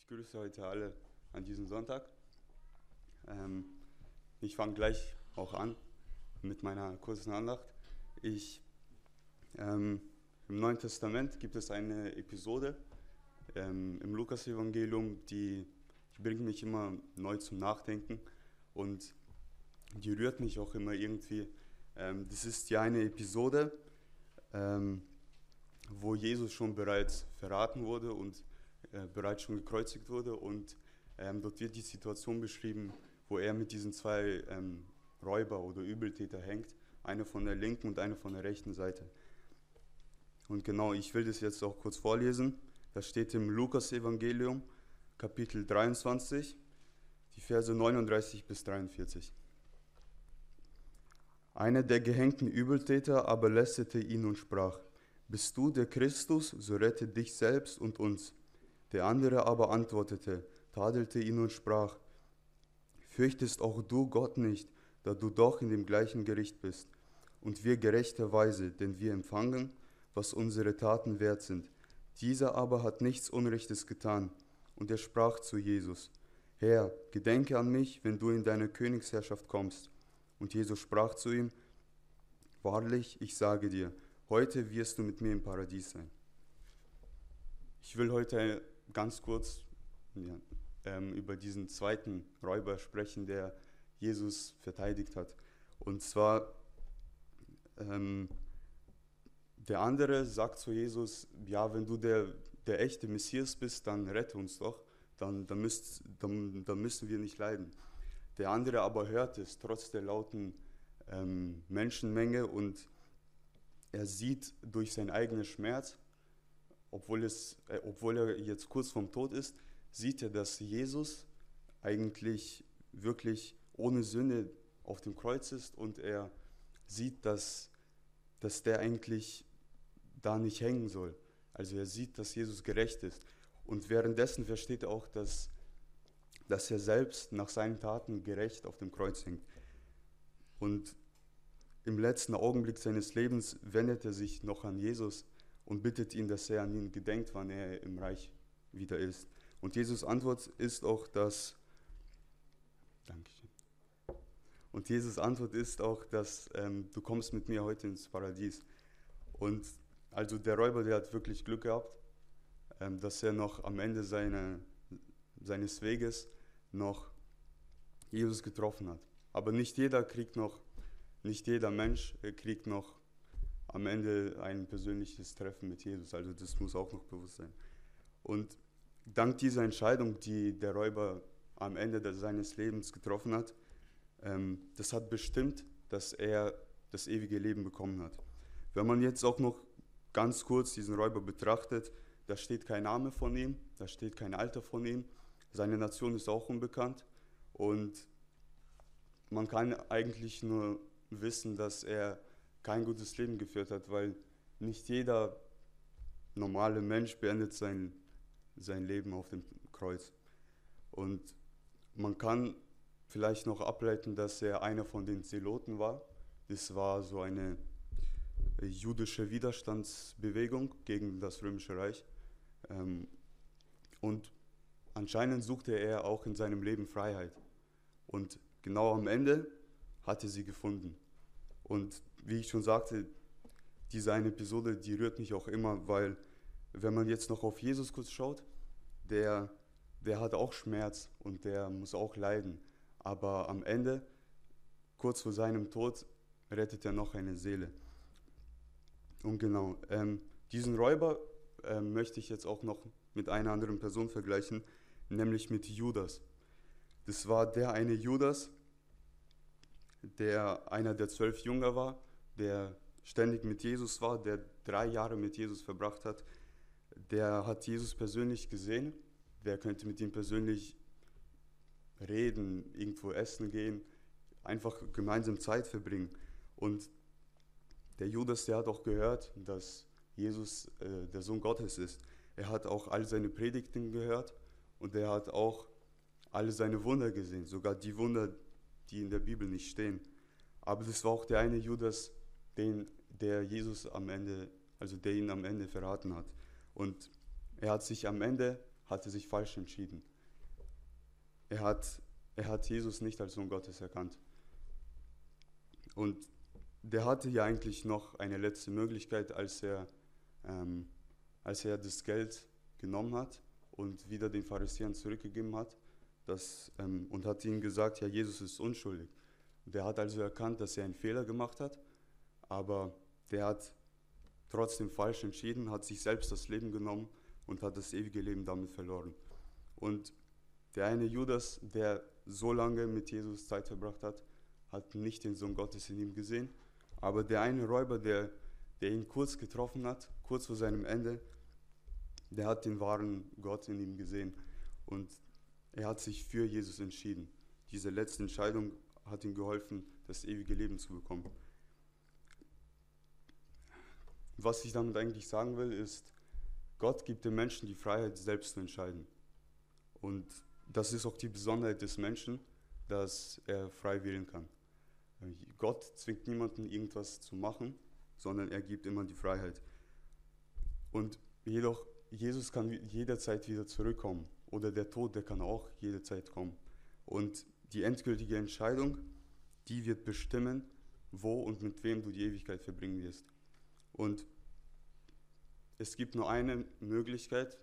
grüße heute alle an diesem Sonntag. Ähm, Ich fange gleich auch an mit meiner kurzen Andacht. Ich, ähm, Im Neuen Testament gibt es eine Episode im Lukas-Evangelium, die bringt mich immer neu zum Nachdenken und die rührt mich auch immer irgendwie. Das ist ja eine Episode, ähm, wo Jesus schon bereits verraten wurde und bereits schon gekreuzigt wurde, und dort wird die Situation beschrieben, wo er mit diesen zwei Räuber oder Übeltäter hängt, einer von der linken und einer von der rechten Seite. Und genau, ich will das jetzt auch kurz vorlesen. Das steht im Lukas-Evangelium, Kapitel 23, die Verse 39 bis 43. Einer der gehängten Übeltäter aber lästerte ihn und sprach: Bist du der Christus, so rette dich selbst und uns. Der andere aber antwortete, tadelte ihn und sprach: Fürchtest auch du Gott nicht, da du doch in dem gleichen Gericht bist, und wir gerechterweise, denn wir empfangen, was unsere Taten wert sind. Dieser aber hat nichts Unrechtes getan. Und er sprach zu Jesus: Herr, gedenke an mich, wenn du in deine Königsherrschaft kommst. Und Jesus sprach zu ihm: Wahrlich, ich sage dir, heute wirst du mit mir im Paradies sein. Ich will heute ganz kurz über diesen zweiten Räuber sprechen, der Jesus verteidigt hat. Und zwar, der andere sagt zu Jesus: Ja, wenn du der echte Messias bist, dann rette uns doch, dann müssen wir nicht leiden. Der andere aber hört es trotz der lauten Menschenmenge, und er sieht durch seinen eigenen Schmerz, obwohl er jetzt kurz vorm Tod ist, sieht er, dass Jesus eigentlich wirklich ohne Sünde auf dem Kreuz ist, und er sieht, dass der eigentlich da nicht hängen soll. Also er sieht, dass Jesus gerecht ist. Und währenddessen versteht er auch, dass er selbst nach seinen Taten gerecht auf dem Kreuz hängt. Und im letzten Augenblick seines Lebens wendet er sich noch an Jesus und bittet ihn, dass er an ihn gedenkt, wann er im Reich wieder ist. Und Jesus' Antwort ist auch, Dankeschön. Und Jesus' Antwort ist auch, dass du kommst mit mir heute ins Paradies. Und also der Räuber, der hat wirklich Glück gehabt, dass er noch am Ende seines Weges noch Jesus getroffen hat. Aber nicht jeder Mensch kriegt noch am Ende ein persönliches Treffen mit Jesus. Also das muss auch noch bewusst sein. Und dank dieser Entscheidung, die der Räuber am Ende seines Lebens getroffen hat, das hat bestimmt, dass er das ewige Leben bekommen hat. Wenn man jetzt auch noch ganz kurz diesen Räuber betrachtet, da steht kein Name von ihm, da steht kein Alter von ihm, seine Nation ist auch unbekannt, und man kann eigentlich nur wissen, dass er kein gutes Leben geführt hat, weil nicht jeder normale Mensch beendet sein Leben auf dem Kreuz. Und man kann vielleicht noch ableiten, dass er einer von den Zeloten war. Das war so eine jüdische Widerstandsbewegung gegen das Römische Reich. Und anscheinend suchte er auch in seinem Leben Freiheit. Und genau am Ende hat er sie gefunden. Und wie ich schon sagte, diese eine Episode, die rührt mich auch immer, weil wenn man jetzt noch auf Jesus kurz schaut, der hat auch Schmerz und der muss auch leiden. Aber am Ende, kurz vor seinem Tod, rettet er noch eine Seele. Und genau, diesen Räuber möchte ich jetzt auch noch mit einer anderen Person vergleichen, nämlich mit Judas. Das war der eine Judas, der einer der 12 Jünger war, der ständig mit Jesus war, der 3 Jahre mit Jesus verbracht hat. Der hat Jesus persönlich gesehen, der könnte mit ihm persönlich reden, irgendwo essen gehen, einfach gemeinsam Zeit verbringen. Und der Judas, der hat auch gehört, dass Jesus der Sohn Gottes ist. Er hat auch all seine Predigten gehört, und er hat auch alle seine Wunder gesehen, sogar die Wunder, die in der Bibel nicht stehen. Aber das war auch der eine Judas, der Jesus am Ende, also der ihn am Ende verraten hat. Und er hat sich am Ende, hatte sich falsch entschieden. Er hat Jesus nicht als Sohn Gottes erkannt. Und der hatte ja eigentlich noch eine letzte Möglichkeit, als er das Geld genommen hat und wieder den Pharisäern zurückgegeben hat, und hat ihnen gesagt, ja, Jesus ist unschuldig. Der hat also erkannt, dass er einen Fehler gemacht hat, aber der hat trotzdem falsch entschieden, hat sich selbst das Leben genommen und hat das ewige Leben damit verloren. Und der eine Judas, der so lange mit Jesus Zeit verbracht hat, hat nicht den Sohn Gottes in ihm gesehen, aber der eine Räuber, der ihn kurz getroffen hat, kurz vor seinem Ende, der hat den wahren Gott in ihm gesehen und er hat sich für Jesus entschieden. Diese letzte Entscheidung hat ihm geholfen, das ewige Leben zu bekommen. Was ich damit eigentlich sagen will, ist, Gott gibt den Menschen die Freiheit, selbst zu entscheiden. Und das ist auch die Besonderheit des Menschen, dass er frei wählen kann. Gott zwingt niemanden, irgendwas zu machen, sondern er gibt immer die Freiheit. Und jedoch, Jesus kann jederzeit wieder zurückkommen. Oder der Tod, der kann auch jederzeit kommen. Und die endgültige Entscheidung, die wird bestimmen, wo und mit wem du die Ewigkeit verbringen wirst. Und es gibt nur eine Möglichkeit,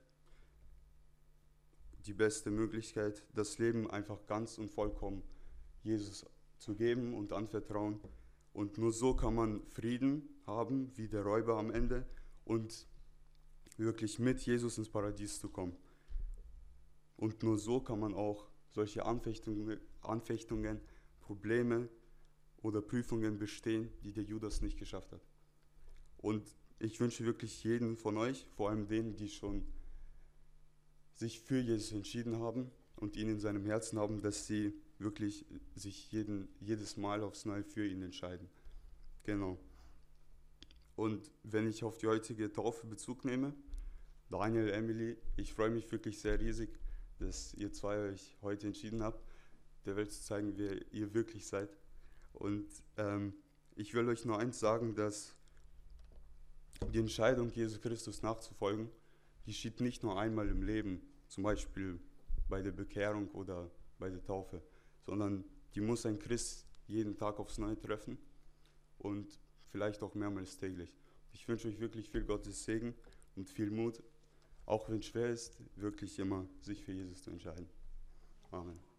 die beste Möglichkeit, das Leben einfach ganz und vollkommen Jesus zu geben und anvertrauen. Und nur so kann man Frieden haben, wie der Räuber am Ende, und wirklich mit Jesus ins Paradies zu kommen. Und nur so kann man auch solche Anfechtungen, Probleme oder Prüfungen bestehen, die der Judas nicht geschafft hat. Und ich wünsche wirklich jeden von euch, vor allem denen, die schon sich für Jesus entschieden haben und ihn in seinem Herzen haben, dass sie wirklich sich jedes Mal aufs Neue für ihn entscheiden. Genau. Und wenn ich auf die heutige Taufe Bezug nehme, Daniel, Emily, ich freue mich wirklich sehr riesig, dass ihr zwei euch heute entschieden habt, der Welt zu zeigen, wer ihr wirklich seid. Und ich will euch nur eins sagen, dass die Entscheidung, Jesus Christus nachzufolgen, die geschieht nicht nur einmal im Leben, zum Beispiel bei der Bekehrung oder bei der Taufe, sondern die muss ein Christ jeden Tag aufs Neue treffen und vielleicht auch mehrmals täglich. Ich wünsche euch wirklich viel Gottes Segen und viel Mut, auch wenn es schwer ist, wirklich immer sich für Jesus zu entscheiden. Amen.